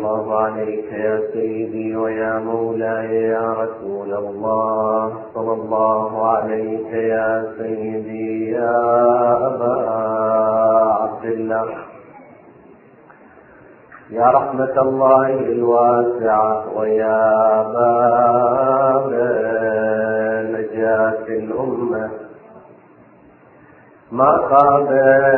الله عليك يا سيدي ويا مولاي يا رسول الله، صلى الله عليك يا سيدي يا أبا عبد الله، يا رحمة الله الواسعة ويا باب نجاة الأمة. ما خاب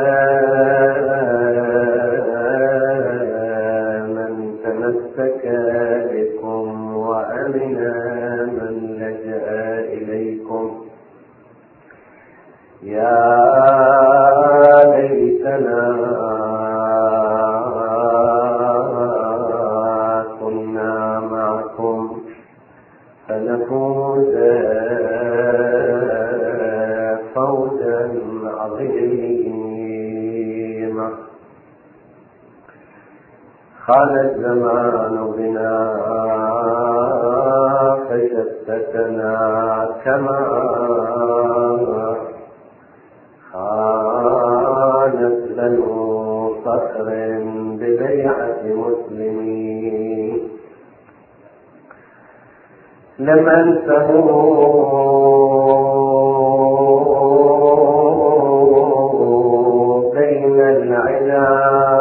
من تمسك بكم وأمن من لجأ إليكم. يا ليتنا كنا معكم فنفوز فوزا عظيما. خان الزمان بنا فشتتنا كما خانت بنو صخر ببيعة مسلمين. لم أنسه بين العلا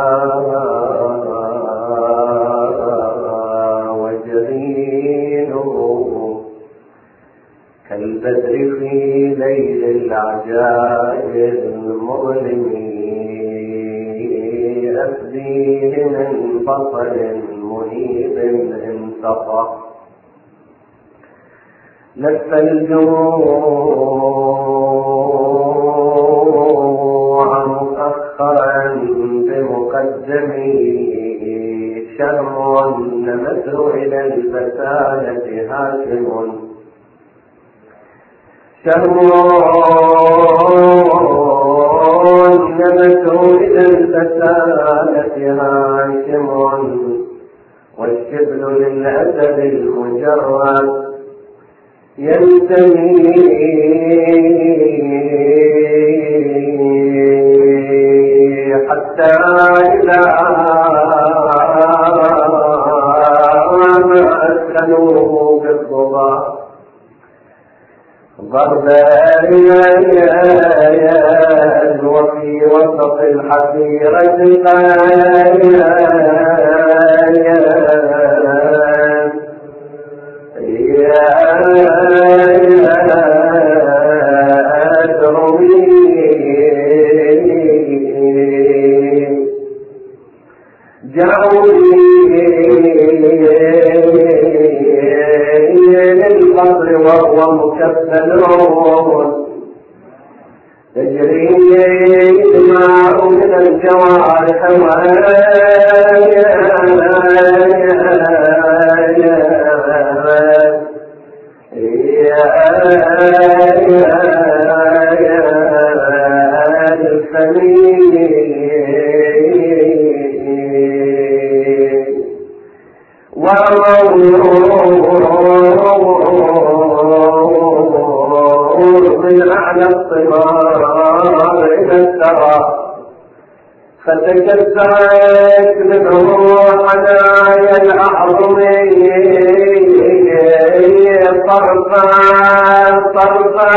وجبينه كالبدر في ليل العجائب المظلم. أفديه من بصر منيب انتقى. لف الجوع مؤخرا بمقدمي شر نمته إلى البسالة هاشم. شر نمته إلى البسالة هاشم. والشبل للأسد المجرد ينتهي حتى إذا ما أسكنوه بالضبا ضربا وفي وسط الحفيرة للقبر وهو مكفل تجري دماء من الجوارح من أعلى الطمار إلى الثرى. فتكسرت منه حنايا الأعظم طرفا طرفا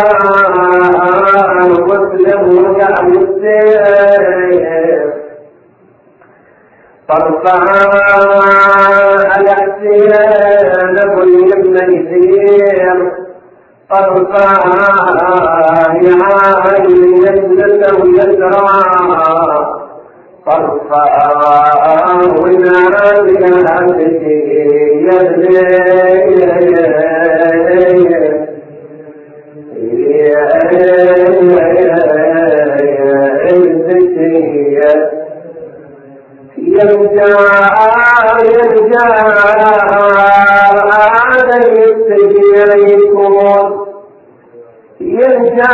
مسلم يعني السيف طرفا الأحسيان بني بن يسير طرفا يعني يمنة ويسرى طرفا ونادياتك يرجع يرجع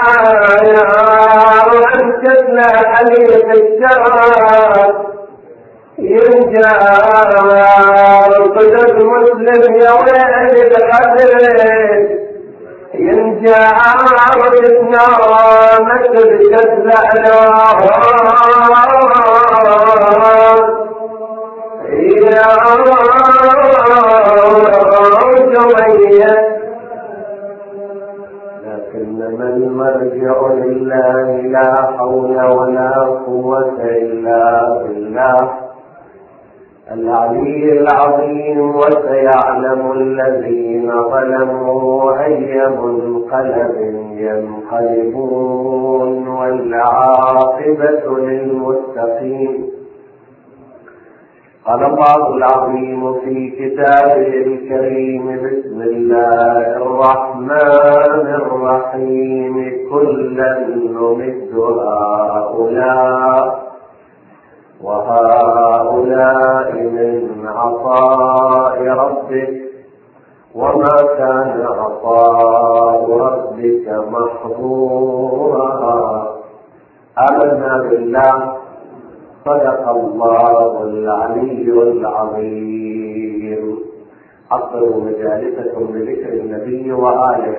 وأنشدنا حليف الشراب يرجع قدر مسلم يا ويل القدر يرجع وجدنا مسجد جزعنا يا تميز، لكنما المرجع لله لا حول ولا قوة إلا بالله العلي العظيم. وسيعلم الذين ظلموا أي منقلب ينقلبون، والعاقبة للمتقين. قال الله العظيم في كتابه الكريم: بسم الله الرحمن الرحيم. كلا نمد هؤلاء وهؤلاء من عطاء ربك، وما كان عطاء ربك محظورا. آمنا بالله، صدق الله العلي العظيم. حضروا مجالسكم بذكر النبي وآله.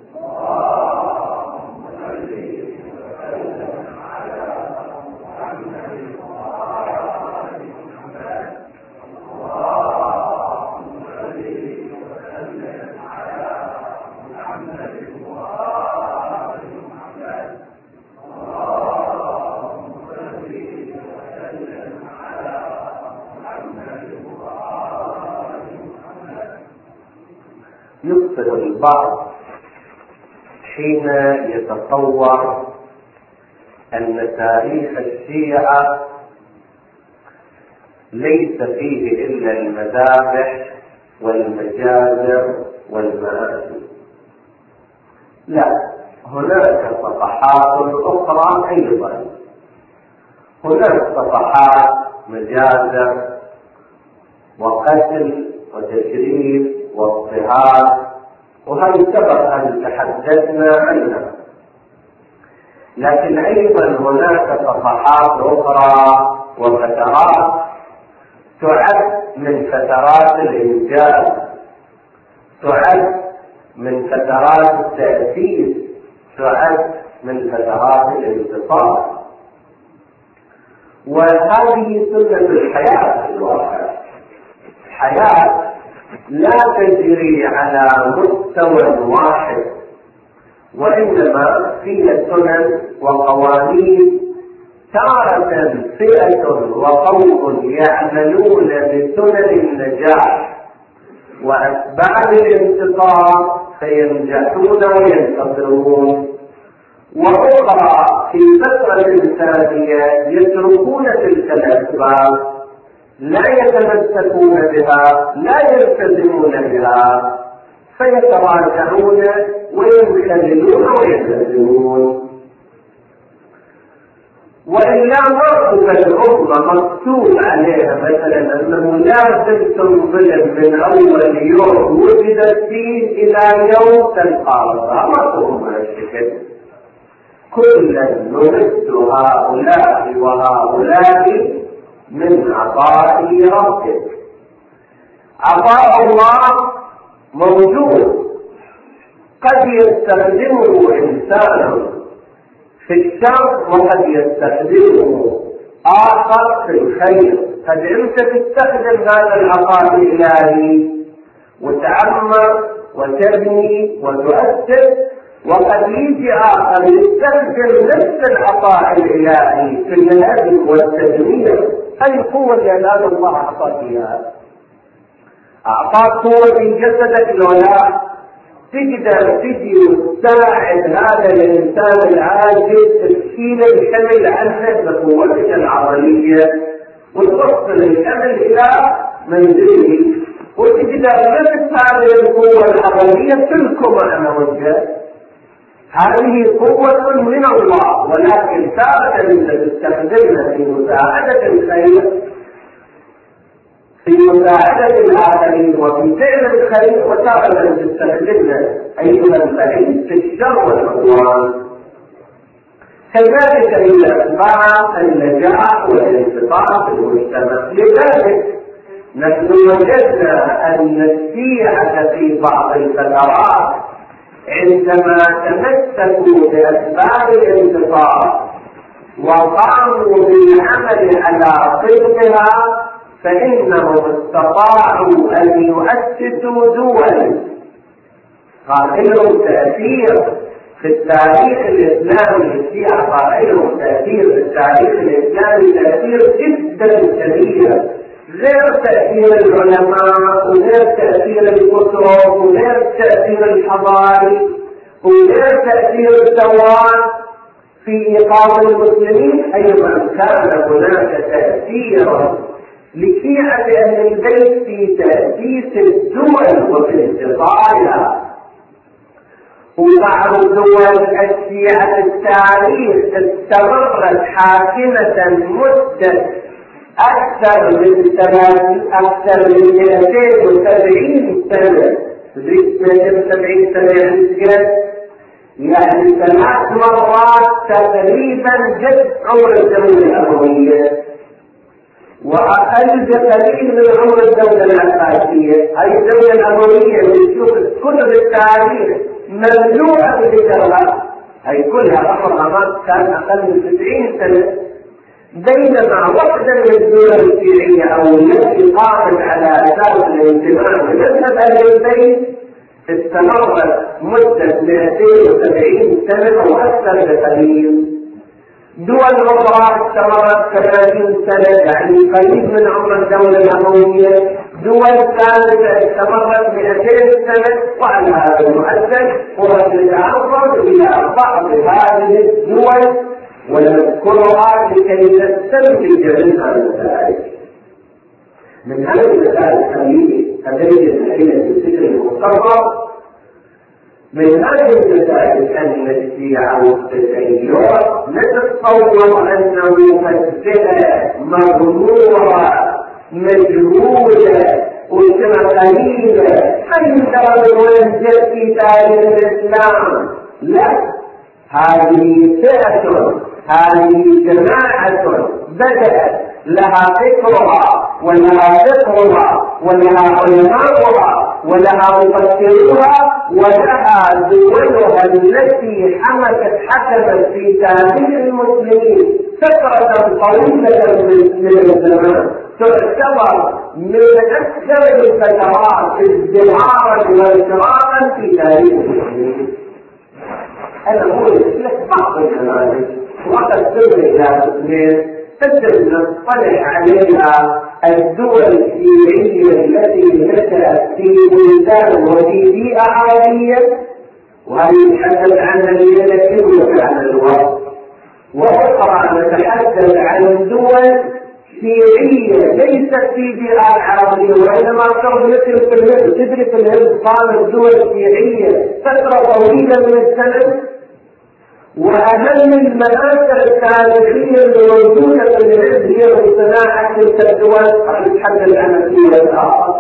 يقصد البعض حين يتصور أن تاريخ الشيعة ليس فيه إلا المذابح والمجازر والمآسي. لا، هناك صفحات أخرى أيضا. هناك صفحات مجازر وقتل وتشريف واضطهاد، وهذه سبق أن تحدثنا عنها. لكن أيضا هناك صفحات أخرى وفترات تعد من فترات الإنجاز، تعد من فترات التأسيس، تعد من فترات الانتصار. وهذه سنة الحياة الواقع. الحياة لا تجري على مستوى واحد، وإنما فيها سنن وقوانين. تارة فئة وقوم يعملون بسنن النجاح وأسباب الانتصار فينجحون وينتصرون، وأخرى في فترة ثانية يتركون تلك الأسباب، لا يتمسكون بها، لا يلتزمون بها، فيتراجعون وينخذلون ويلتزمون. وإلا موقف الأمة مكتوب عليها مثلا أنه لازم تنظلم من أول يوم وجد الدين إلى يوم تنقرض، مفهوم من الشكل. كلا نمد هؤلاء وهؤلاء من عطاء ربك. عطاء الله موجود، قد يستخدمه إنسان في الشر وقد يستخدمه آخر في الخير. قد أنت تستخدم هذا العطاء الإلهي وتعمر وتبني وتؤثر، وقد يجي آخر يستخدم نفس العطاء الإلهي في الهدم والتدمير. هذه القوة اللي هذا الله أعطاك إياها. أعطاك قوة في جسدك لولا تقدر تجي وتساعد هذا الإنسان العاجز تشيل الحمل عنه بقوتك العضلية وتوصل الحمل إلى منزله، وتقدر نفس هذه القوة العضلية تلكم على وجهه. هذه قوة من الله، ولكن تارة أنت تستخدمها في مساعدة الخير، في مساعدة الآخرين وفي فعل الخير، وتارة أن تستخدمها أيها الخير في الشر والعدوان. كذلك هي أسباب النجاح والانتصار في المجتمع. لذلك نحن وجدنا أن الشيعة في بعض الفترات عندما تمسكوا بأسباب الانتصار وقاموا بالعمل على ضدها فإنهم استطاعوا أن يؤسسوا دول قائلهم تأثير في التاريخ الإسلامي. الشيعة قائلهم تأثير في التاريخ الإسلامي تأثير جدا كبير، غير تأثير العلماء وغير تأثير الكتب وغير تأثير الحضاري وغير تأثير الدوام في إيقاظ المسلمين. أيضا كان هناك تأثير لشيعة أهل البيت في تأسيس الدول وفي الاستطاعة. وبعض الدول الشيعة التاريخ استمرت حاكمة مدة أكثر من 270 سنة. 270 سنة يعني 3 مرات تقريبا جد عمر الدولة الأموية، وأقل بقليل من عمر الدولة العباسية. هذه الدولة الأموية بنشوف كتب التاريخ مملوءة بالذكريات، هي كلها عمرها كان أقل من 90 سنة. بينما واحدة من الدول الشيعية أو التي قامت على أساس الانتماء لمذهب أهل البيت استمرت مدة 270 سنة أو أكثر بقليل. دول أخرى استمرت 30 سنة يعني قريب من عمر الدولة الأموية. دول ثالثة استمرت 200 سنة. وعلى هذا المؤسس هو يتعرض إلى بعض هذه الدول ونذكرها لكي نستنتج منها المسائل. من هذه المسائل هذه الأدلة الفكر المختصر من هذه المسائل أن الشيعة والتشيع نتصور أنه فجأة مغمورة مجهولة وسمة قليلة عندما ينزل في تاريخ الإسلام. لا، هذه فئة، هذه جماعة بدأت لها فكرها ولها ذكرها ولها علماؤها ولها مفكرها ولها دولها التي حكمت في تاريخ المسلمين فترة طويلة من الزمان، تعتبر من أكثر الفترات ازدهارا وانشراحا في تاريخ المسلمين. أنا أقول لك بعض النماذج وقد تم إلى اثنين تجد نطلع عليها الدول الشيعية التي نشأت في بلدان وفي بيئة عربية، وهذه نتحدث عنها لنكتب عن الوقت، وأخرى نتحدث عن دول شيعية ليست في بيئات عربية وإنما صار مثل في الهند. تدري في الهند صارت دول شيعية فترة طويلة من السنة، وأهم المآثر التاريخية الموجودة في الهند هي صناعة تلك الدول. قد نتحدث عن الدول الآخر.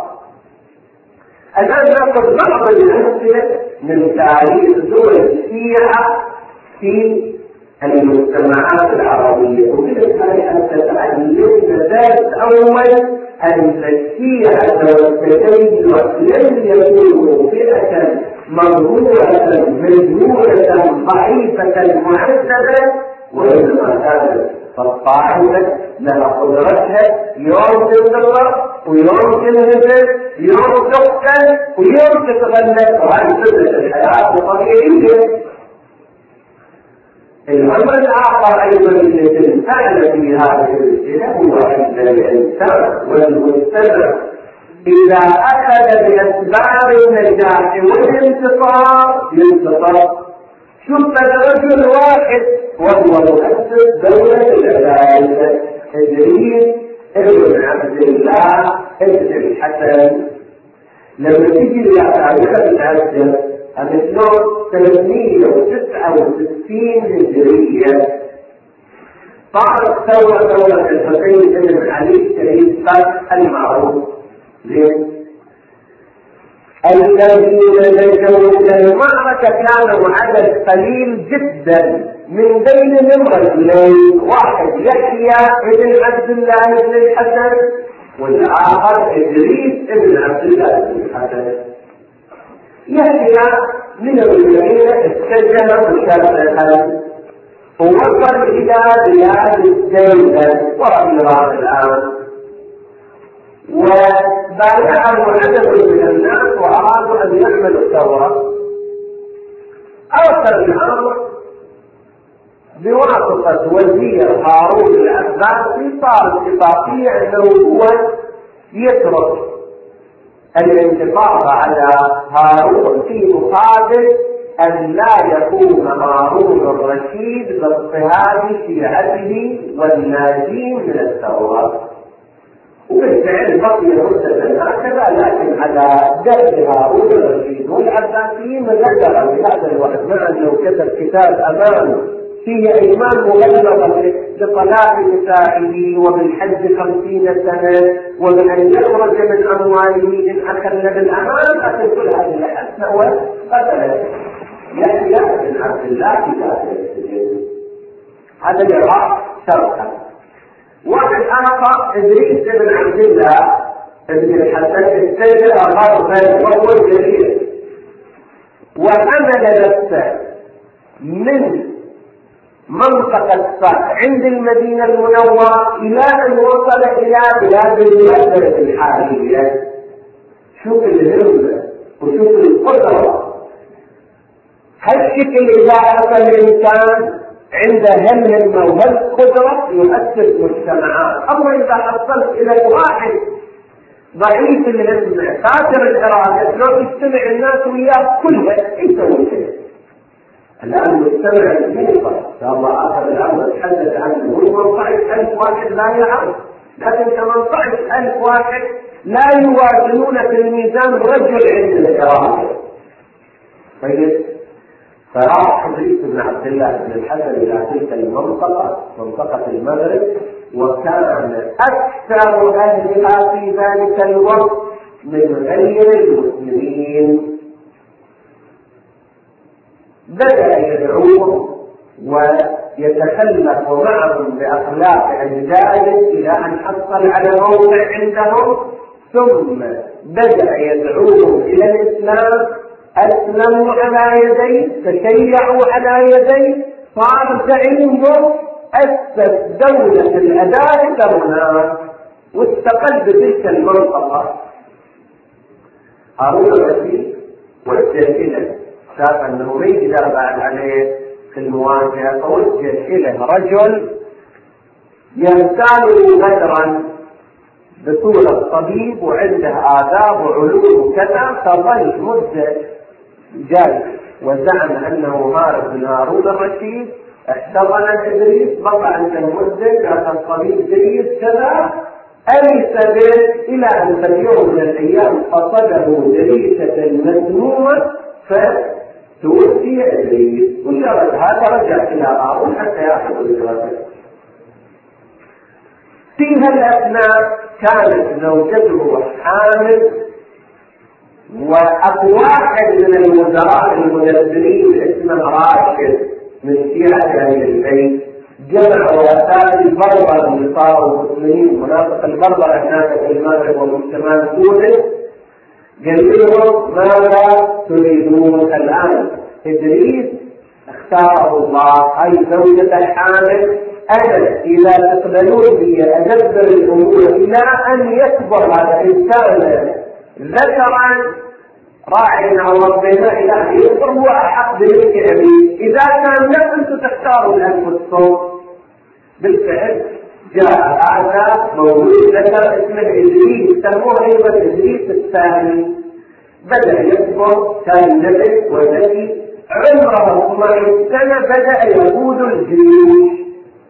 الآن نأخذ بعض الأمثلة من تاريخ دول الشيعة في المجتمعات العربية، وبالتالي أن تتعلمنا ذات أول أن الشيعة والتشيع لم يكونوا فئة مغرورة مجهولة ضعيفة معذبة، وإنما كانت فالطاعمة لها قدرتها يوم تنتصر ويوم تنهزم، يوم تقتل ويوم تتغلب، وهذه سنة الحياة الطبيعية. الأمر الآخر أيضا الذي فعل في هذه الأسئلة هو أن الإنسان والمجتمع إذا أخذ بأسباب النجاح والانتصار ينتصر. شوف رجل واحد وهو مؤسس دولة الجزائر إدريس ابن عبد الله ابن الحسن. لما تيجي لتاريخ الأسد هتشوف 369 هجرية صارت دولة الحسين بن علي الشريف المعروف. الذين نجوا إلى المعركة كانوا عدد قليل جدا، من بينهم رجلين، واحد يحيى ابن عبد الله بن الحسن والآخر إدريس ابن عبد الله بن الحسن. يحيى من الذين استجنوا مشرقا ووصل إلى بلاد الدولة وإيران الآن، وبايعه عدد من الناس وأرادوا أن يعملوا ثورة. أرسل الأمر بواسطة وزير هارون العباسي، صار اتفاقية أنه هو يترك الانتفاضة على هارون في مقابل أن لا يكون هارون الرشيد باضطهاد شيعته والناجين من الثورة. وبالفعل بقي مدة هكذا، لكن على درب هارون الرشيد والعباسيين غدروا بهذا الوقت، مع أنه كتب كتاب أمانه فيه أيمان مغلظة بطلاق نسائه وبالحج 50 سنة وبأن يخرج من أمواله إن أخل بالأمان، لكن كل هذه الأحداث هو قتل يحيى بن عبد الله في ذات السجن. هذا العراق شرقا. واحد آخر إدريس بن عبد الله بن الحسن السيد غربا وهو الجليل، وحمل نفسه من منطقة عند المدينة المنورة إلى أن وصل إلى بلاد المغرب الحالية. شوف الهمة وشوف القدرة. هالشكل إذا أصل الإنسان عنده هالهمة وهالقدرة يؤسس مجتمعات. أما إذا حصلت إلى واحد ضعيف الهمة خاسر الإرادة لو يجتمع الناس وياه كلها يسوي كذا. الآن مجتمع الموقع إن شاء الله آخر الأمر تحدث عنه، هو 18,000 واحد لا يعرف، لكن 18,000 واحد لا يوازنون في الميزان رجل عند الإرادة. طيب، فراح إدريس بن عبد الله بن الحسن إلى تلك المنطقة، منطقة المغرب، وكان أكثر أهلها في ذلك الوقت من غير المسلمين. بدأ يدعوهم ويتخلف معهم بأخلاق أجداده إلى أن حصل على موقع عندهم، ثم بدأ يدعوهم إلى الإسلام. أسلموا على يديه، تشيعوا على يديه، صار زعيمهم، أسس دولة الأداء هناك واستقل بتلك المنطقة. هارون الرشيد وجه إليه، شاف أنه ما يقدر بعد عليه في المواجهة، فوجه إليه رجل يغتال غدرا بصورة طبيب وعنده آداب وعلوم وكذا، فظل مدة جاي وزعم أنه بن هارون الرشيد احتضن إدريس، بقى عند المدة كان الطبيب جيد كذا، أليس به إلى أن في يوم من الأيام قصده جريشة مذمومة فتوفي إدريس، وجرد هذا رجع إلى هارون حتى يأخذ الجرد. في هالأثناء كانت زوجته حامل، وواحد من الوزراء المدبرين اسمه راشد من شيعة أهل البيت جمع رؤساء البربر اللي صاروا مسلمين، مناطق البربر هناك في المغرب ومجتمع تونس، قال لهم ماذا تريدون الآن؟ إدريس اختاره الله، هاي زوجة حامل، أنا إذا تقبلون بي أدبر الأمور إلى أن يكبر هذا الإنسان ذكرا راعي على ربنا إلى أن يكبر هو أحق بملك أبيه. إذا كان لا أنتم تختاروا لأنفسكم. بالفعل جاء هذا مولود ذكر اسمه إدريس، سموه أيضا إدريس الثاني. بدأ يكبر، كان نبي وذكي، عمره 12 سنة بدأ يقود الجيوش،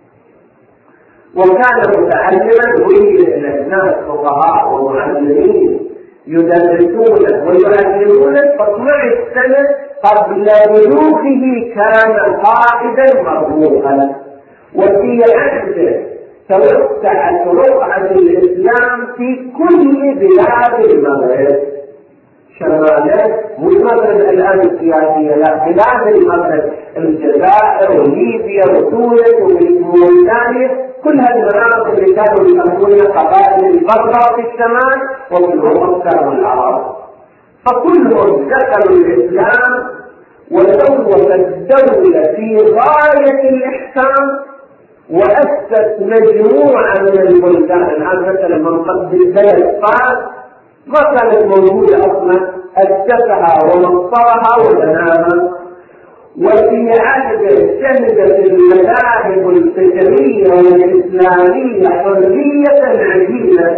وكان متعلما ويجد إلى الناس فقهاء ومعلمين يدرسونه ويعلمونه. 12 سنة قبل بلوغه كان قائدا مرموقا، وفي عهده توسعت رقعة الإسلام في كل بلاد المغرب شمالا، والمغرب الآن السياسية لا، بلاد المغرب، الجزائر وليبيا وتونس وموريتانيا، كل هذه المناطق اللي كانوا يسمونها قبائل البربر في الشمال وفي الوسط كانوا العرب، فكلهم دخلوا الإسلام وسوت الدولة في غاية الإحسان، وأسس مجموعة من البلدان. الآن مثلا منطقة بلد فاس ما كانت موجودة أصلا، أسسها ونصرها وبناها. وفي عهده شهدت المذاهب الفكرية والإسلامية حرية عجيبة.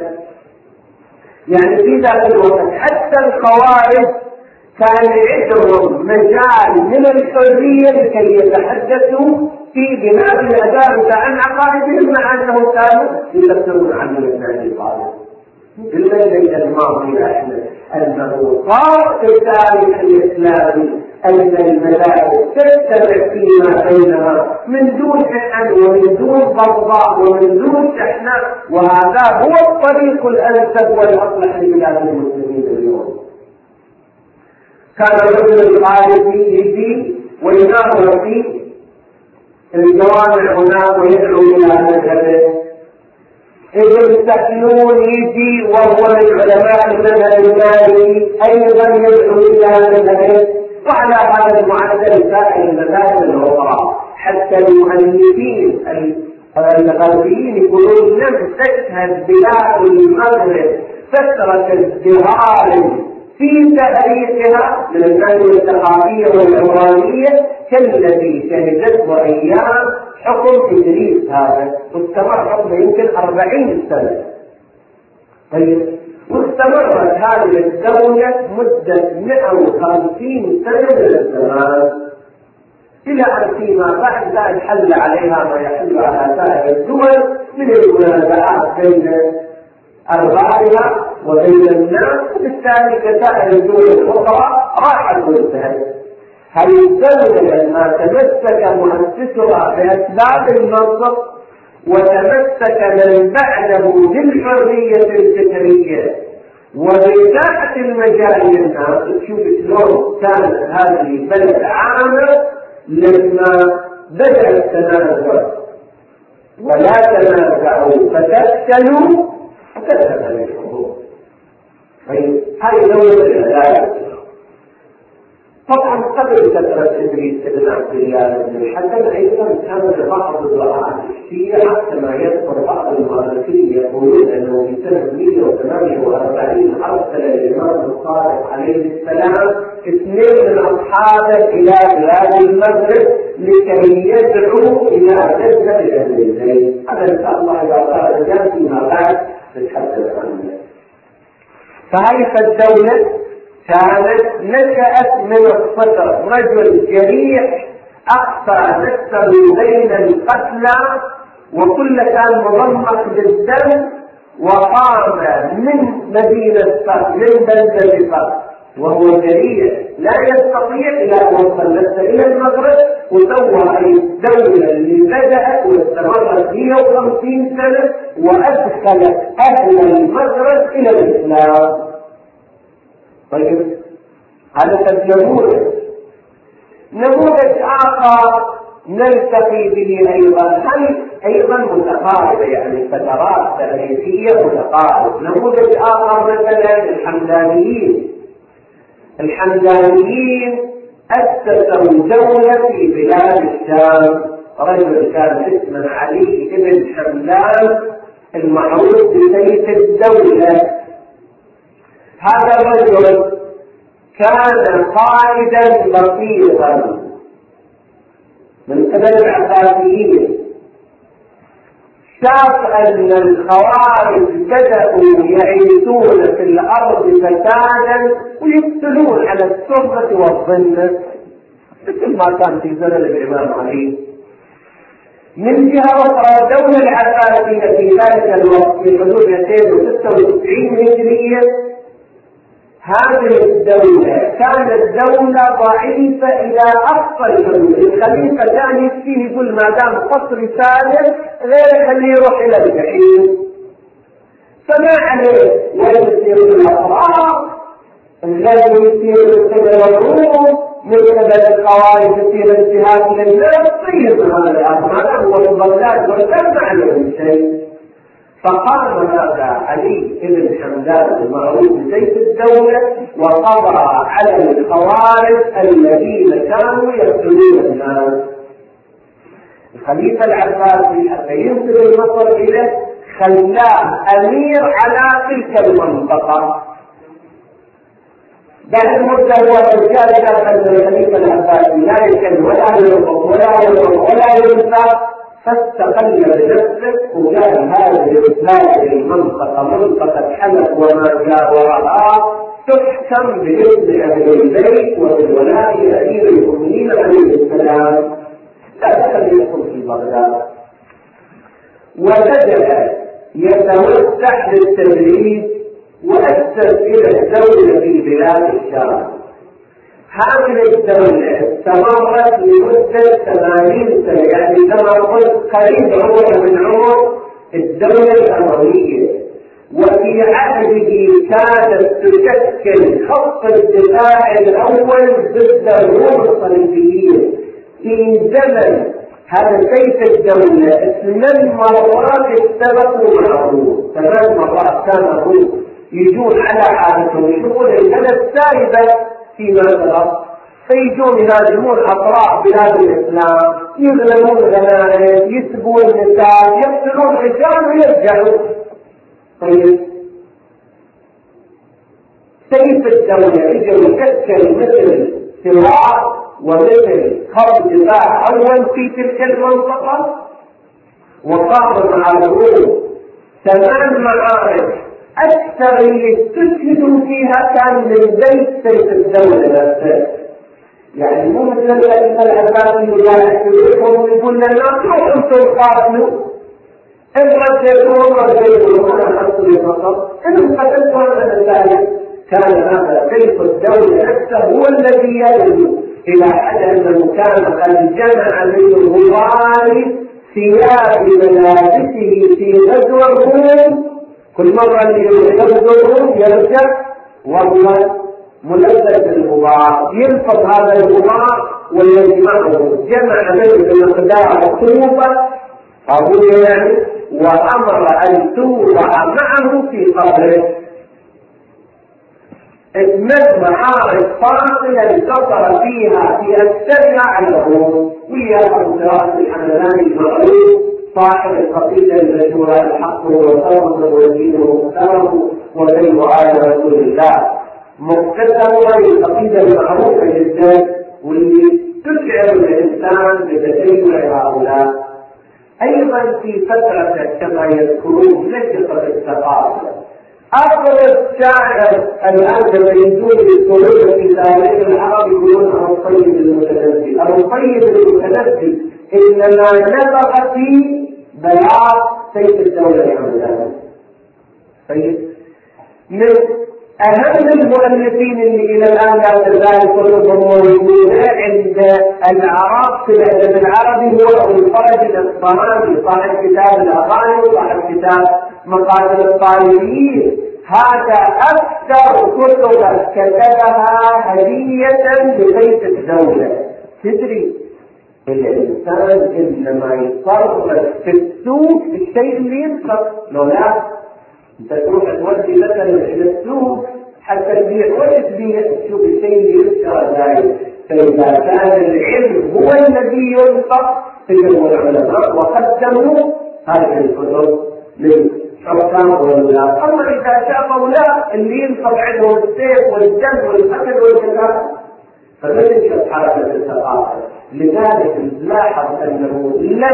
يعني في ذاك الوقت حتى الخوارج كان عندهم مجال من الحرية لكي يتحدثوا في بناء الأداء عن عقائدهم، مع أنهم كانوا يذكرون عن الإسلام الصالح. بالليل الماضي احنا أنه صار في التاريخ الإسلامي أن المذاهب تجتمع فيما بينها من دون حقد ومن دون بغضاء ومن دون شحناء، وهذا هو الطريق الأنسب والأصلح لبلاد المسلمين اليوم. كان الرجل الخارجي يجي ويناظر في الجوامع هناك ويدعو إلى مذهبه. ابن سحنون يجي وهو من علماء المذهب المالكي أيضا يدعو إلى مذهبه، وعلى هذا المعدل سائر المذاهب الأخرى. حتى المؤلفين الغربيين يقولون لم تشهد بلاد المغرب فترة ازدهار في تاريخها من الناحية الثقافية والعمرانية كالذي شهدته أيام حكم إدريس هذا، واستمر حكمه يمكن 40 سنة. طيب، واستمرت هذه الدولة مدة 150 سنة من الزمان، إلى أن فيما بعد ذلك حل عليها ما يحل على سائر الدول من المنازعات بين أربابها وبين الناس، وبالتالي كسائر الدول الأخرى راحت وانتهت. هل الدولة لما تمسك مؤسسها بأسباب النصر وتمسك من بعده بالحرية الفكرية وبإتاحة المجال للناس، تشوف شلون كانت هذه البلد عامة لما بدأ التنازع ولا تنازعوا فتفشلوا وتذهب الحروب. طيب، هذه دولة العدالة. طبعا قبل فترة إدريس بن عبد الله بن الحكم أيضا كان بعض الدعاة الشيعة كما يذكر بعض المؤرخين يقولون أنه في سنة 148 أرسل الإمام الصادق عليه السلام 2 من أصحابه إلى بلاد المغرب لكي يدعوا إلى مذهب أهل البيت. هذا إن شاء الله إذا قال الجانب فيما بعد نتحدث عنه. فهذه الدولة كانت نشأت من الصفر، رجل جريح أخفى نفسه بين القتلى وكل كان مضمق بالدم، وقام من مدينة فاس من بلدة فاس وهو جريح لا يستطيع إلى أن وصل نفسه إلى المغرب، وسوى أي دولة اللي بدأت واستمرت 150 سنة وأدخلت أهل المغرب إلى الإسلام. طيب، هذا نموذج آخر نلتقي به أيضا متقاربة، يعني فترات تاريخية متقاربة. نموذج آخر مثلا الحمدانيين أسسوا دولة في بلاد الشام. رجل كان اسمه علي بن حمدان المعروف بسيف الدولة. هذا الرجل كان قائدا بسيطا من قبل العباسيين، شاف أن الخوارج بدأوا يعيثون في الأرض فسادا ويقتلون على السرة والظلة مثل ما كان في زمن الإمام علي. من جهة أخرى الدولة العباسية في ذلك الوقت في حدود 296 هجرية، هذه الدولة كانت دولة ضعيفة إلى أقصى الحدود. الخليفة كان يكفيه يقول ما دام قصر سالم غير خليه يروح إلى الجحيم، فما عليه ويصير الأطراف الذي يصير قبل الروم من قبل الخوارج يصير انتهاك للناس. طيب، هذا الأمر هذا هو الضلال وكان عليهم شيء. فقام هذا علي بن حمدان المعروف بسيف الدولة وقضى على الخوارج الذين كانوا يقتلون الناس. الخليفة العباسي حتى ينزل مصر إليه خلاه أمير على تلك المنطقة. بعد مدة هو الرجال كان الخليفة العباسي لا يكن ولا يرفض ولا يرفض ولا ينفع، فاستقل بنفسه وقال هذه المنطقة منطقة حلب وما جاء وراءها تحكم بإذن أهل البيت وبالولاء أمير المؤمنين عليه السلام، لا تخلي يحكم في بغداد. وبدأ يتوسع للتدريب وأسس إلى الدولة في بلاد الشام. هذه الدولة استمرت لمدة 80 سنة، يعني كما قلت قريب عمر من عمر الدولة الأموية، وفي عهده كانت تشكل خط الدفاع الأول ضد الروم الصليبيين. في زمن هذا سيف الدولة 8 مرات اتفقوا مع الروم، 8 مرات كان الروم يجون على عادتهم يشوفون البلد سائبة فيما سبق، فيجون يهاجمون أطراف بلاد الإسلام، يغنمون غنائم، يسبون النساء، يقتلون الرجال ويرجعون. طيب سيف الدولة يجي يشكل مثل سراع ومثل خط دفاع أول في تلك المنطقة، وقام على الروم 8 معارك، أكثر اللي استشهدوا فيها كان من بيت سيف الدولة نفسه. يعني مو مثل الخليفة العباسي ولا يحتويهم يقول لنا روحوا انتم قاتلوا، إن رجعتوا أنا أحصل فقط، إن قتلتوا أنا ذلك. كان هذا سيف الدولة نفسه هو الذي يدعو إلى حد أنه كان قد جمع من الغبار ثياب ملابسه في غزو الروم، كل مرة اللي يغزو يرجع وهو ملبس بالغبار، ينفض هذا الغبار ويجمعه، جمع منه بمقدار طوبة أبوه يعني، وأمر أن توضع معه في قبره. 8 معارك فاصلة انتصر فيها في أكثرها على الروم، ويا أبو دراس الحمداني المعروف صاحب القصيدة المشهورة الحق وثوره ودينه مختاره وبين آل رسول الله، مقتدر القصيدة المعروفة جدا واللي تشعر الإنسان بتشيع هؤلاء. أيضا في فترة كما يذكرون نشطة الثقافة، أفضل الشاعر الآن لما يجون يذكرون في تاريخ العرب يقولون الطيب المتنبي، الطيب المتنبي إنما نبغ في بلاغ سيف الدولة الحمداني. طيب من أهم المؤلفين اللي إلى الآن لا تزال كتبهم موجودة عند العرب في الأدب العربي هو أبو الفرج الأصفهاني صاحب كتاب الأغاني وصاحب كتاب مقاتل الطالبين. هذا أكثر كتب كتبها هدية لسيف الدولة. تدري الإنسان إنما يصرف في السوق الشيء اللي ينفق، لو لا انت تروح تودي مثلا الى السوق حتى تبيع ولا تبيع، تشوف الشيء اللي يشترى ذلك. فإذا كان العلم هو الذي ينفق تجمع العلماء وقدموا هذه الكتب للحكام والولاة. أما إذا شافوا لا اللي ينفق عنه السيف والدم والقتل والكذا فلا تنشط حركة الثقافة. لذلك نلاحظ أنه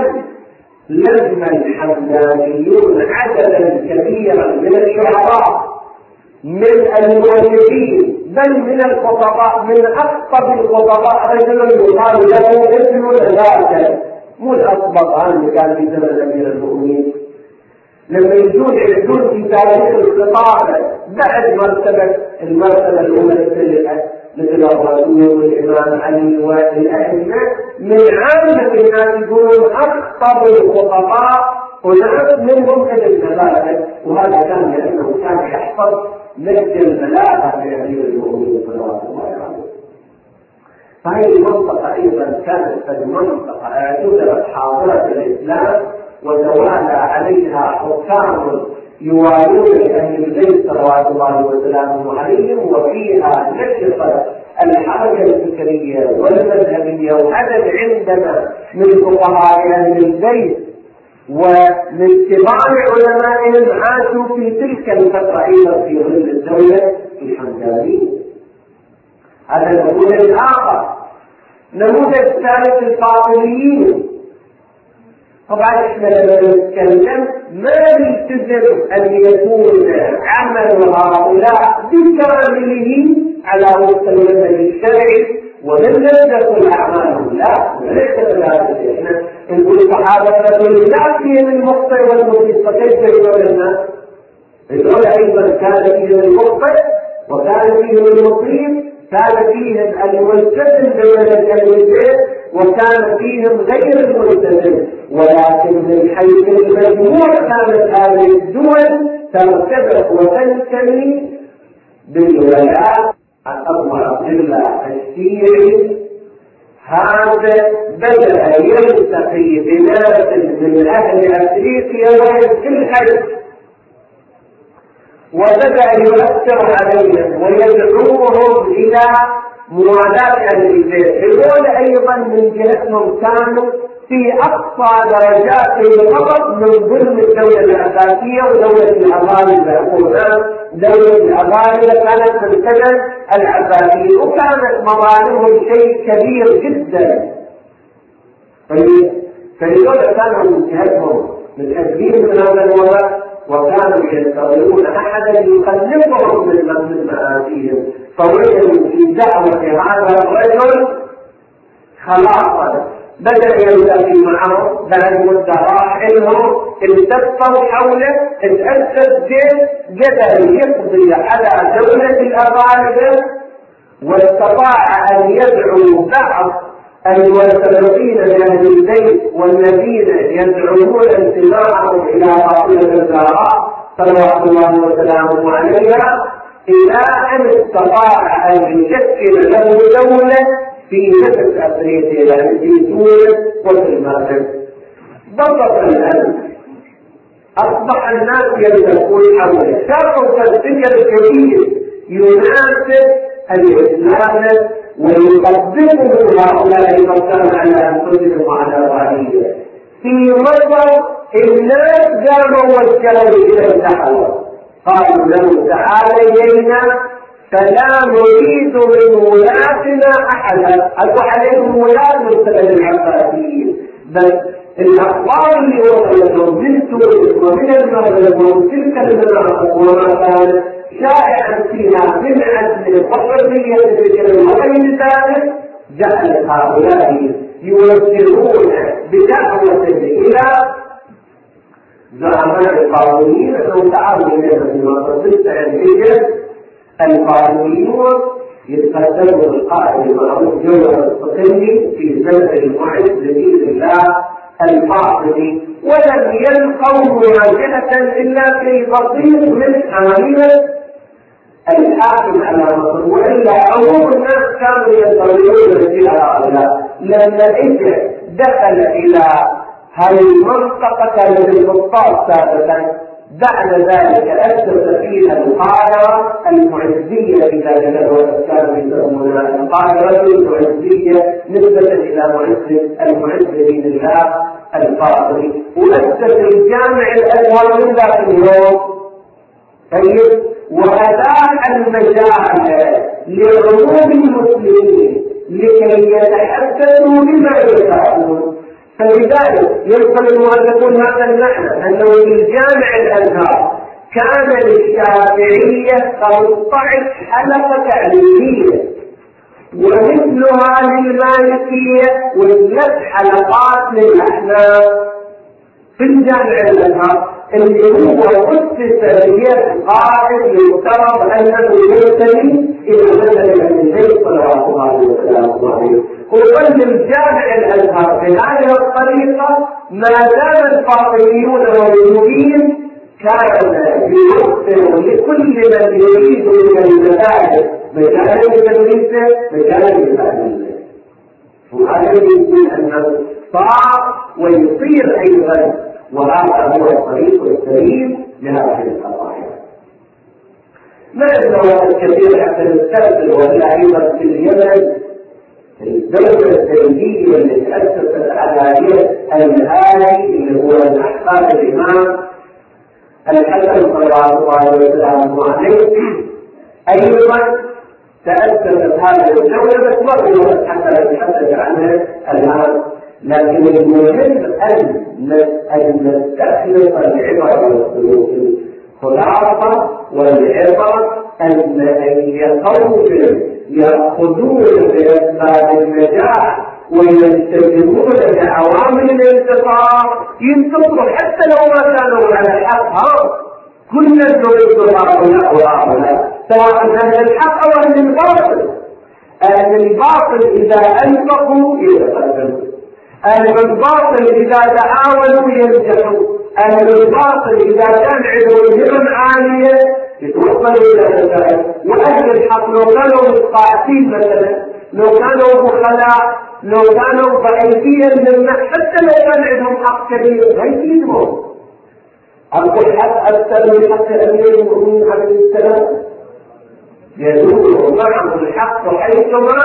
لم الحمدانيون عددا كبيرا من الشعراء من المؤلفين بل من الخطباء، من أخطب الخطباء رجل يقال له ابن الغاثر، مو الأسبق اللي كان في زمن أمير المؤمنين. لما يجون يعدون في تاريخ الخطابة بعد المرتبة الأولى السابقة مثل الرسول والإمام علي والأئمة، من عامة الناس يقولون أخطب الخطباء وناس منهم ابن الغاثر، وهذا كان لأنه كان يحفظ مجد البلاغة لأمير المؤمنين صلوات الله عليه. فهذه المنطقة أيضا كانت المنطقة اعتبرت حاضرة الإسلام وتوالى عليها حكام يوالون أهل البيت صلوات الله وسلامه عليهم، وفيها نشطت الحركة الفكرية والمذهبية. وعدد عندنا من فقهاء أهل البيت ومن كبار علمائهم عاشوا في تلك الفترة أيضا في ظل الدولة الحمدانية. هذا النموذج الآخر. نموذج ثالث الفاطميين. طبعا احنا لما نتكلم ما نلتزم ان يكون عمل هؤلاء بكامله على وفق المنهج الشرعي ولم ندخل اعمالهم، لا ليس كذلك. احنا نقول الصحابه رسول الله فيهم المخطئ والمصيب، فكيف يقول الناس؟ يقول ايضا كان فيهم المخطئ وكان فيهم المصيب، كان فيهم الملتزم بين الكلمتين وكان فيهم غير الملتزم، ولكن من حيث المجموع كانت هذه الدول ترتبط وتنتمي بالولاء الأبو عبد الله الشيعي. هذا بدأ يلتقي بناس من أهل أفريقيا وهم في الحج، وبدأ يؤثر عليهم ويدعوهم إلى موالاة أهل البيت. هذول أيضا من جهتهم كانوا في أقصى درجات الغضب من ظلم الدولة العباسية ودولة الأغالبة. دولة الأغالبة كانت من سنة العباسية وكانت مظالمهم شيء كبير جدا. فهذول كانوا من جهتهم متأذين من هذا الوضع، وكانوا ينتظرون أحدا يقلبهم من مآسيهم. فوجدوا في دعوة هذا الرجل خلاصا بدأ يلتقي معهم. بعد مدة راحلهم التفوا حوله، تأسس جيش قدر يقضي على دولة الأغالبة، واستطاع أن يدعو بعض المرتبطين بأهل البيت والذين يدعون انتماءهم إلى فاطمة الزهراء صلوات الله وسلامه عليها، إلى أن استطاع أن يشكل له دولة في نفس أفريقيا، يعني في تونس وفي المغرب. ضبط الأمر، أصبح الناس يلتقون حوله، شرط الفكر الكبير يناسب الإسلام ويقدمه هؤلاء المرتبط على أنفسهم وعلى ظاهرهم. في مصر الناس قاموا وجهوا إلى الدعوة، قالوا له تعال إلينا فلا نريد من ولاتنا أحدا. قالوا عليهم ولاة من سبب العباسيين، بس الأخبار اللي وصلتهم من تونس ومن المغرب ومن تلك المناطق وما كانت شائعا فيها من عدل وحرية الفكر وغير ذلك، جعل هؤلاء يوجهون بدعوة إلى زعماء القانونيين أنهم تعالوا إلينا في مصر. بالفعل القانونيون يتقدموا القائد المعروف جوهر الصقلي في زمن المعز لدين الله الفاطمي، ولم يلقوا مواجهة إلا في بسيط من عاملة الحاكم على مصر، وإلا عموم الناس كانوا ينتظرون في هؤلاء. لما الإجر دخل إلى هذه المنطقة كانت القطاع سابقا، بعد ذلك أسس فيها القاهرة المعزية في ذلك الوقت، كانوا يسمونها القاهرة المعزية نسبة إلى المعز دين الله الفاطمي، وأسس الجامع الأزهر من ذاك اليوم. طيب، وأتاح المجال لعموم المسلمين لكي يتحدثوا بما يفعلون. فلذلك ينقل المؤلفون هذا المعنى أنه الجامع الأزهر كان للشافعية 15 حلقة تعليمية، ومثلها للمالكية و3 حلقات للأحناف. في الجامع الأزهر اللي هو أسس بيد قائد يفترض أنه ينتمي إلى مذهب البيت صلوات الله وسلامه عليه، وظل الجامع الأزهر بهذه الطريقة ما دام الفاطميون موجودين. كان يوفر لكل من يريد من المذاهب مجال لتدريسه مجال لتعليمه، وهذا يمكن أنه صار ويصير أيضا، وهذا هو الطريق السليم لهذه القضايا. ما أنه الكثير حتى نستقبل ولا أيضا في اليمن الدولة الزيدية اللي تأسست على يد الهادي اللي هو الأحفاد الإمام الحسن صلى الله عليه وسلم أيضا تأسست هذه الدولة بس مرة حتى نتحدث عنها الآن. لكن المهم أن نستخلص العبر والسلوك. الخلاصة والعبر أن يقوم يأخذون بأسباب النجاح ويلتزمون بعوامل الانتصار، ينتصروا حتى لو ما كانوا على الحق. كلنا نريد هؤلاء وهؤلاء سواء أهل الحق أو أهل الباطل. أهل الباطل إذا أنفقوا يتقدموا، أهل الباطل إذا تعاونوا ينجحوا، أهل الباطل إذا كان عندهم همم عالية يتوصلوا إلى النتائج. وأهل الحق لو كانوا مستعصين مثلا، لو كانوا بخلاء، لو كانوا ضعيفين منا، حتى لو كان عندهم حق كبير ما يفيدهم. أقول حق أكثر من حق أمير المؤمنين عليه السلام، يدور معه الحق حيثما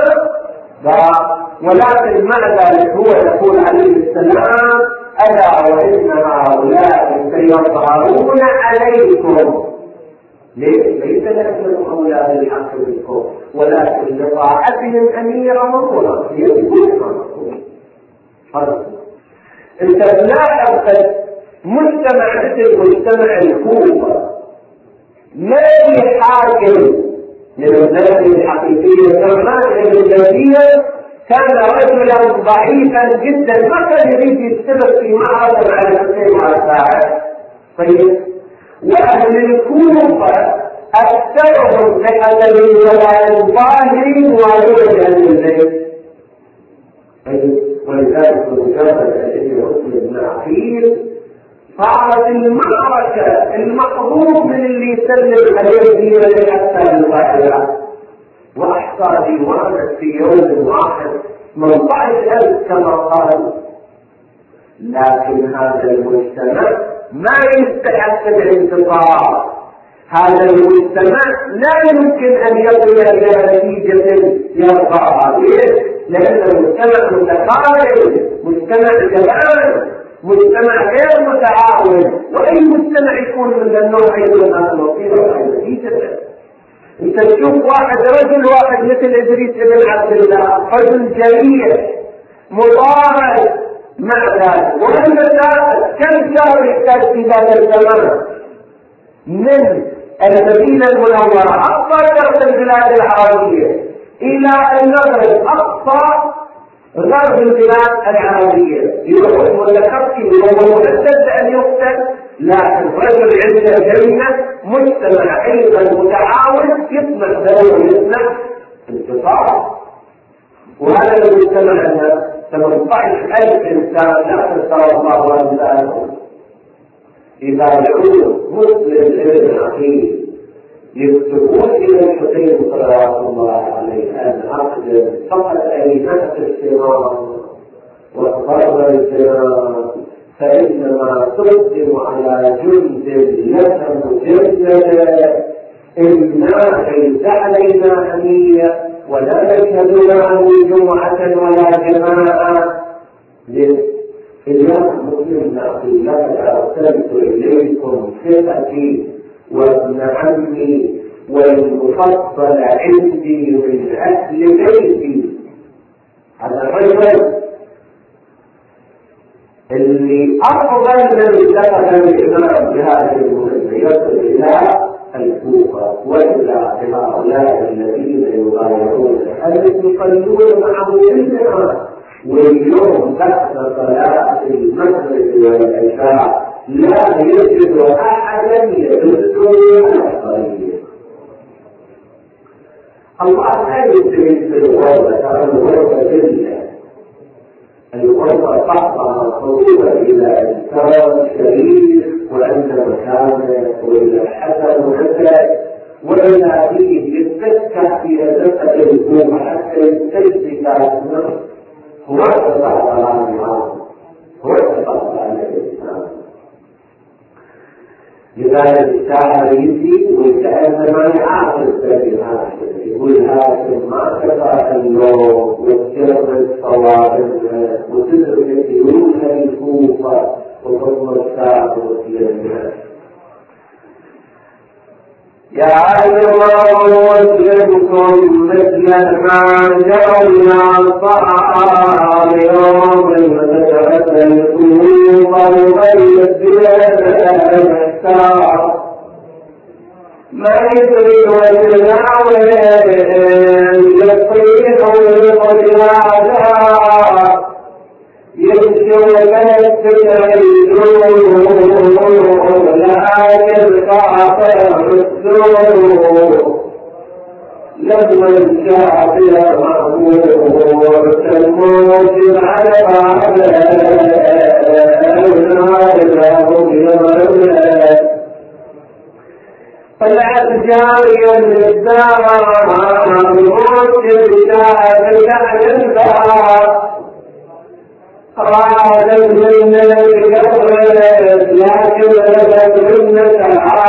ولكن مع ذلك هو يقول عليه السلام: ألا وإن هؤلاء سيظهرون عليكم. ليس لأنهم أولاد الحق بالكفر، ولكن لطاعتهم أميرهم ورسولهم. أنت تلاحظ مجتمع مثل مجتمع الكوفة ما في حاكم من الناس الحقيقية كمان الذين كان رجلا ضعيفا جدا ما كان يريد يستمر في معركة على الحسين والساعد. طيب، وأهل الكوفة أكثرهم صحة للولاء الظاهري وغير أهل البيت. ولذلك مجرد أن يرسل ابن عقيل صارت المعركة المقبوض من اللي يسلم عليه دينه حتى الظاهرة، وأحصى ديوانه في يوم واحد 18,000 كما قال. لكن هذا المجتمع ما يستحق الانتصار، هذا المجتمع لا يمكن أن يصل إلى نتيجة يرضاها. لأن المجتمع متقارب، مجتمع جبان، مجتمع غير متعاون. وأي مجتمع يكون من النوع يكون هذا المصير وهذه نتيجة. انت تشوف رجل واحد مثل إدريس بن عبد الله، رجل جريء مضارع مع ذلك، وأن كم شهر يحتاج في هذا الزمان من المدينة المنورة أقصى شرق البلاد العربية إلى المغرب أقصى غرب البلاد العربية، يروح متكفي وهو مهدد أن يقتل. لكن رجل عنده جريمة، مجتمع أيضا متعاون، يصنع دولة ويصنع انتصار. وهذا المجتمع أنه 18,000 إنسان لا تنسى الله وأمثالهم إذا دعوه مسلم ابن عقيل يكتبون إلى الحسين صلوات الله عليه أن أقدم فقط أيمنة الشرار وصبر الجرار، فإنما تقدم على جند لك مجدد. إنا ليس علينا أمية ولا نشهد معه جمعة ولا جماعة. اليوم مسلم نقول لقد أرسلت إليكم ثقتي وابن عمي والمفضل عندي من أهل بيتي. هذا الرجل اللي أفضل من ذكر الإمام بهذه المهمة يصل إلى الكوفة وإلى هؤلاء الذين يبايعون الذي يصلون معه بالجماعة. واليوم بعد صلاة المغرب والعشاء لا يجد أحدا يدل على الطريق. الله لا يدرك بالغربة، ترى الغربة جنة. الغربة صعبة مطلوبة إلى إنسان شريف وعنده مكانه وإلى حسن وحسن وإلى فيه يتفتح في أزمة الكومة حتى يستجد كاسمه. هو اعتقد على الإمام، هو اعتقد على الإسلام. لذلك الشاعر يجي ويسأل من عاقل في هذا يقول هذا ما كفى النوم والشرب الصواب وتدرك الجنون الكوفة وحكم الساعة والسلام يا الله وجدكم مثل ما جعلنا الطعام يوم فتتبدل الكوفة وغير الدنيا ما يدري وجناوين يطيح القدرات يمشي ويسكت الجنون لا يبقى السور لما الشاطئ مأمور تموت على بعض فالعجاري الدار موت الشاطئ الدار قال من الجبرت لكن لك منك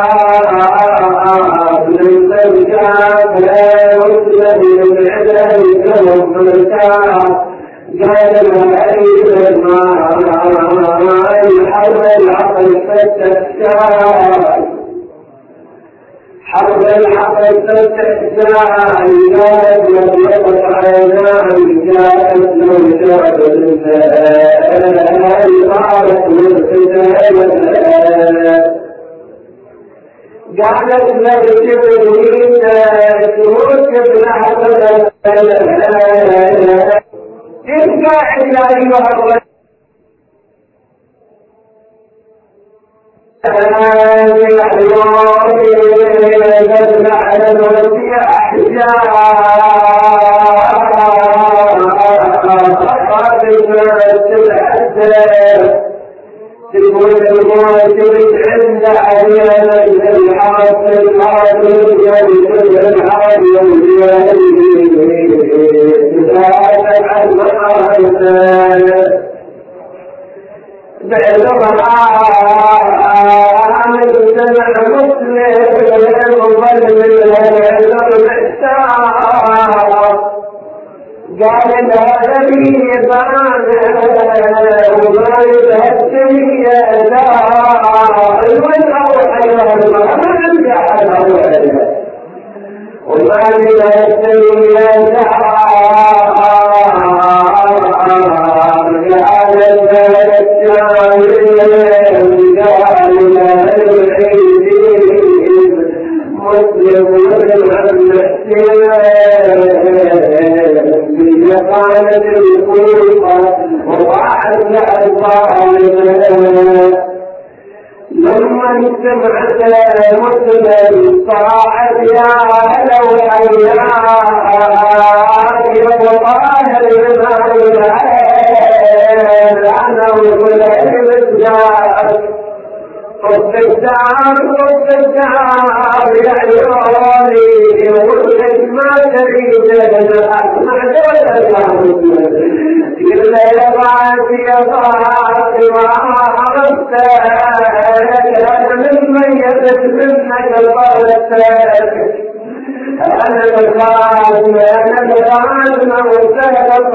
من الجاب لا يسلم من عدلكم ملكا قال العيد ما حرب العقل فتكشاي حرب العقل فتكشاي قالت لم يقف عيناي جاءت لو جاءت قالت قالت لك جبريل تركب لحظة ارجع إلى أيها الرجل تقول المعتمد عند أيام الحرب الحرب يوم الحرب يوم بعد عامل سمع مسلم وظل الهدر محتار قال هذا لي بانا وما يبهدني والأروح أيها الله ما أرجع الأول وما يبهدني قالت الكوفة وضعت الظالمين لما سمعت مسلم صاحت يا لو حياك وطاهر المال أنا وظلم الجار قد الدار يا عيوني وقلت ما تريد أسمع دولة إلا يضعت يضعت وعرفت ممن يدت منك البرد أنا بخاف وسهل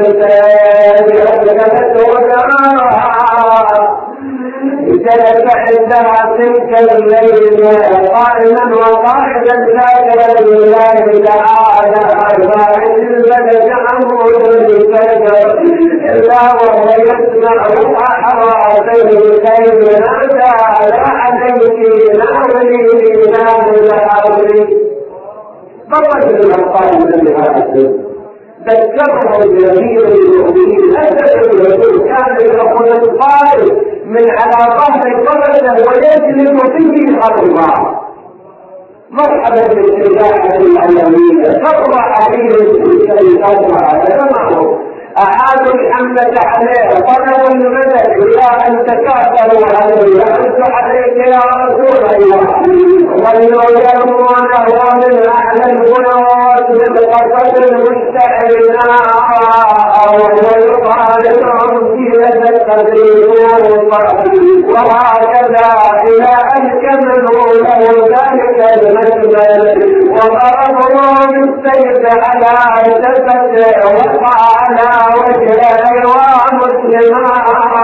جلس عندها تلك الليل قائما وقاعدا ذاكرا لله تعالى الباعث البلد عنه الفجر الا وهو يسمع احراسه الخير نادى لا عليك ناولي ناولي فقد القائد بهذا ذكره الجميع المؤمنين أسد الرسول كان يقول القائد من على ظهر قبله ويسلم فيه الله مرحبا بالسلاحة العالمية فرح به الشيطان هذا معه أعادوا الحملة عليه طلبوا المدد إلى أن تكاثروا عليه أنت عليك يا رسول الله ظلوا يرمونه ومن أعلى البنوات بالقصد المستعلنا ويقال لهم في لدى القدرين وهكذا إلى أن كملوا له ذلك المشمل وضربوا بالسيف على جسده وقع على وجهه ومسلما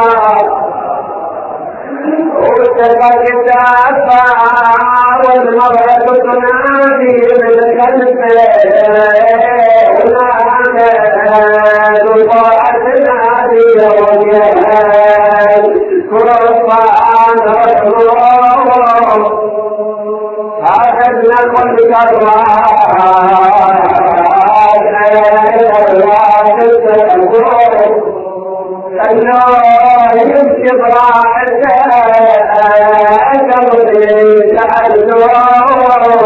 واتقى كتافا والمرأة تنادي بالكلب طاعة نادي وجهاد قرآن رسول أخذنا كل الله يمشي براعته كمضي تعذر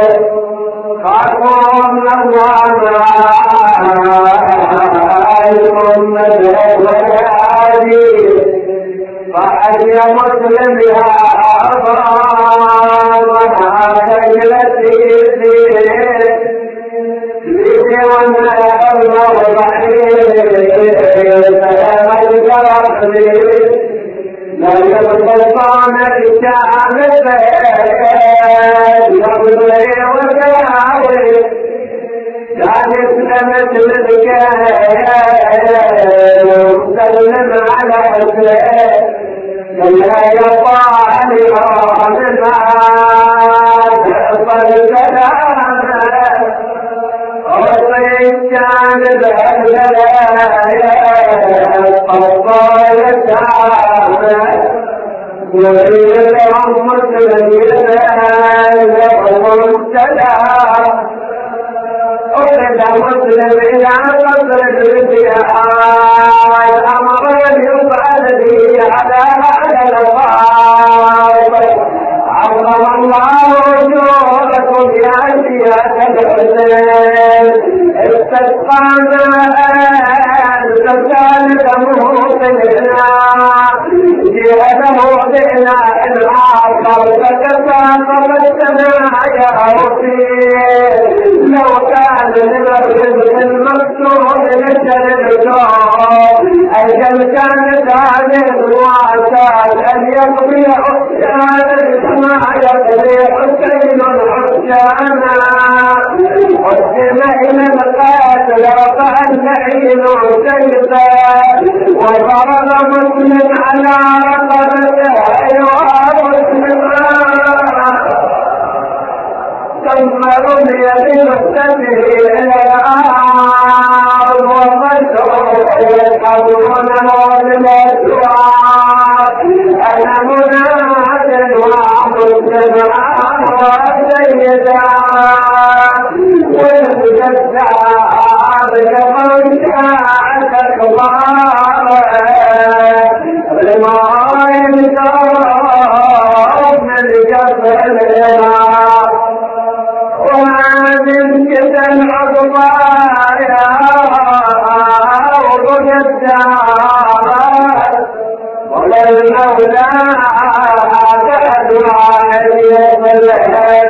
خافون الله محمد والهادي فأي مسلم يا أبرارها خيلتي وانا الله ضحيل سلام الجرحي لا يبطلان بشامته يبطلي وكاوي كانت مثل الكاهل مسلم على حسين لا يطاع لرحمنا تحصل سلامه وصيد جانب الهلايا الطوال تعامل يريد لهم مسلمين لهم السلام أرد مسلم إلى قصر الرجال أمر يفعل به على الغاب عظم الله وجوهكم يا سيادة الحسين استسقى ماء فكانت موطننا جهده بنا الآخر فتساقطتنا يا وفير لو كان للرزق المكتوب لشربته أجل كانت هذه الوعسات أن يقضي عسان ما يقضي حسين عسانا قدم إلى القاتل وقع اللعين سيفا وضرب مسلم على رقبته ومسلما ثم رمي بمسته إلى الأرض ومسعود يحضرونه بالأسواق أنا مناد ومسلما وسيدا والجدع بكفر شاعة كبار لما ينتظر من كفر الإمام ومن كتن عقبايا وجدع وللمولى تدعى يصلح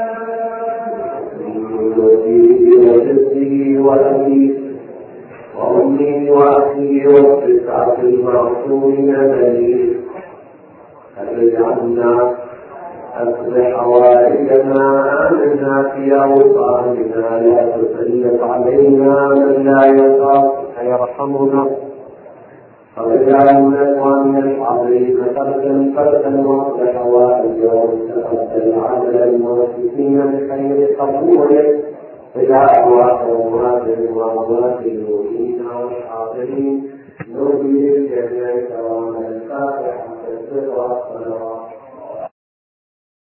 وأبيه وأمي وأخي والتسعة المعصومين دليل فاجعلنا أصلح حوائجنا آمنا في أوطاننا لا تسلط علينا من لا يخافك يرحمنا فاجعلنا من الحاضرين فردا واصلح حوائجهم تقبل عمل الموفقين بخير قبولك اجعل أرواحهم وأموات المؤمنين والحاضرين نرجو للجميع